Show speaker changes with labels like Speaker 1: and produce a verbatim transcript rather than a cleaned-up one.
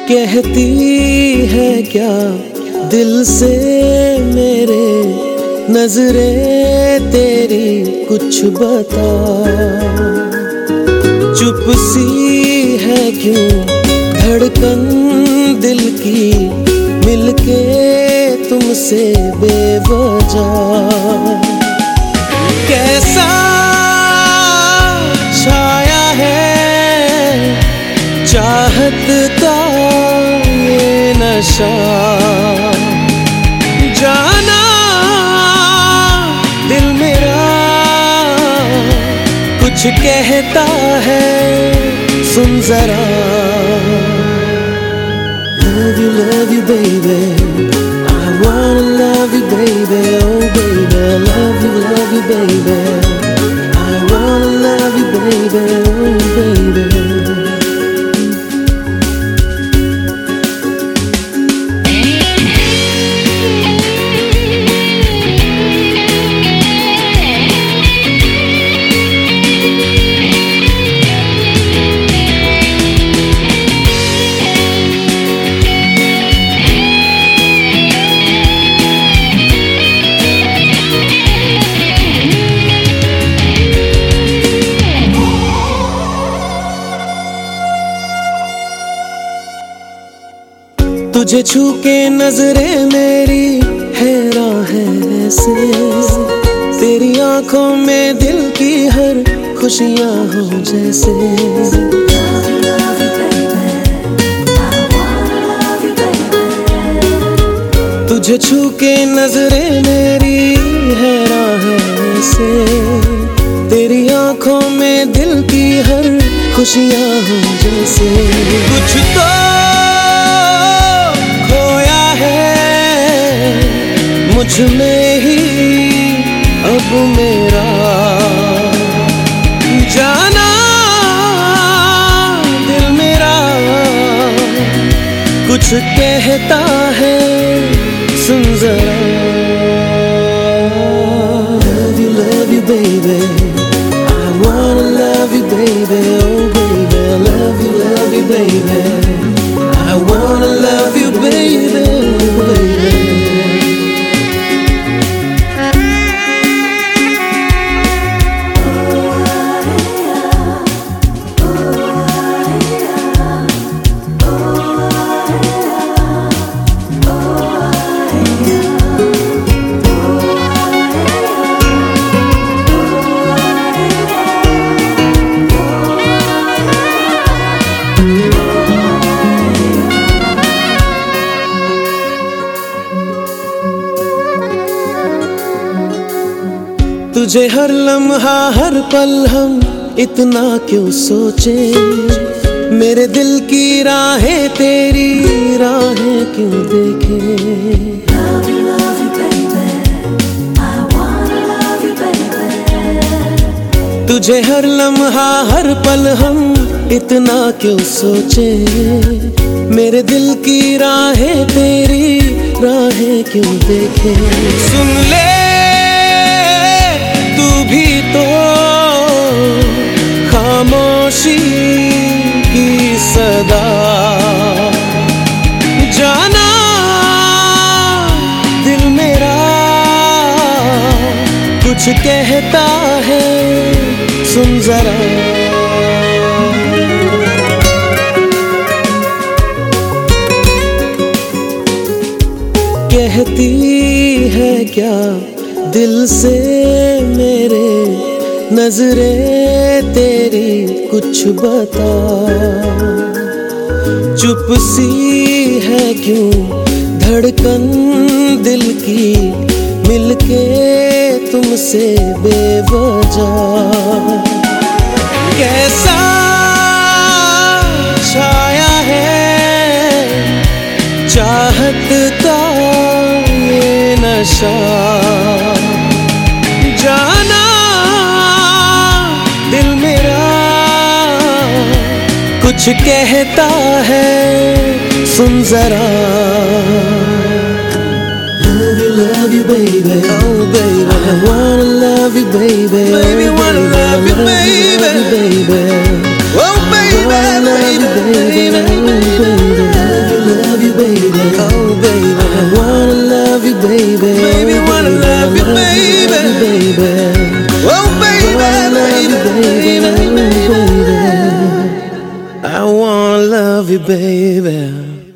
Speaker 1: कहती है क्या दिल से मेरे, नजरें तेरी कुछ बता। चुप सी है क्यों धड़कन दिल की, मिलके तुमसे बेवजह। कैसा छाया है चाहत का ये नशा, जाना दिल मेरा कुछ कहता है, सुन जरा। Love you, love you, baby. I wanna love you, baby. Oh, baby, love you, love you, baby. I wanna love you, baby. Oh, baby. तुझे छू के नजरें मेरी हैरान है ऐसे, तेरी आंखों में दिल की हर खुशियां हो जैसे। तुझे छू के नजरें मेरी हैरान है ऐसे, तेरी आंखों में दिल की हर खुशियां हो जैसे। कुछ तो मुझ में ही अब मेरा, जाना दिल मेरा कुछ कहता है, सुन जरा। Love you, love you, baby. I wanna love you, baby. Oh, baby, love you, love you, baby. I wanna love you, baby, baby. तुझे हर लम्हा हर पल हम इतना क्यों सोचे, मेरे दिल की राहें तेरी राहें क्यों देखे। Love you, love you, baby. I wanna love you, baby. तुझे हर लम्हा हर पल हम इतना क्यों सोचे, मेरे दिल की राहें तेरी राहें क्यों देखे। सुन ले तू भी तो खामोशी की सदा, जाना दिल मेरा कुछ कहता है, सुन जरा। कहती है क्या दिल से मेरे, नजरें तेरी कुछ बता। चुप सी है क्यों धड़कन दिल की, मिलके तुमसे बेवजह। कैसा छाया है चाहत का ये नशा, जाना दिल मेरा कुछ कहता है, सुन जरा। Love you, love you, baby. Oh, baby, I wanna love you, baby. Baby, wanna love you, baby. Oh, baby, baby, baby. you, baby. Oh, baby, I wanna love you, baby. Baby, wanna love you, baby. Oh, baby, baby, baby, baby. I wanna love you, baby.